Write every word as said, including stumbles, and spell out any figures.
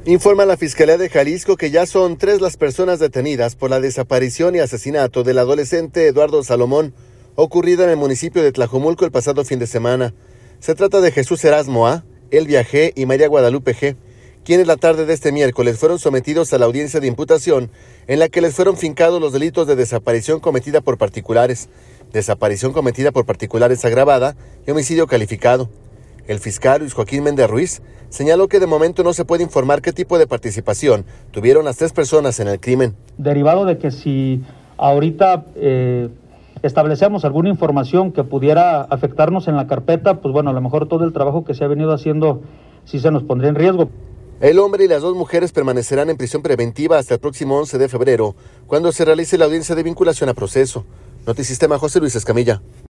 Informa la Fiscalía de Jalisco que ya son tres las personas detenidas por la desaparición y asesinato del adolescente Eduardo Salomón, ocurrida en el municipio de Tlajomulco el pasado fin de semana. Se trata de Jesús Erasmo A., Elvia G. y María Guadalupe G., quienes la tarde de este miércoles fueron sometidos a la audiencia de imputación en la que les fueron fincados los delitos de desaparición cometida por particulares, desaparición cometida por particulares agravada y homicidio calificado. El fiscal Luis Joaquín Méndez Ruiz señaló que de momento no se puede informar qué tipo de participación tuvieron las tres personas en el crimen. Derivado de que si ahorita eh, establecemos alguna información que pudiera afectarnos en la carpeta, pues bueno, a lo mejor todo el trabajo que se ha venido haciendo sí se nos pondría en riesgo. El hombre y las dos mujeres permanecerán en prisión preventiva hasta el próximo once de febrero, cuando se realice la audiencia de vinculación a proceso. Notisistema, José Luis Escamilla.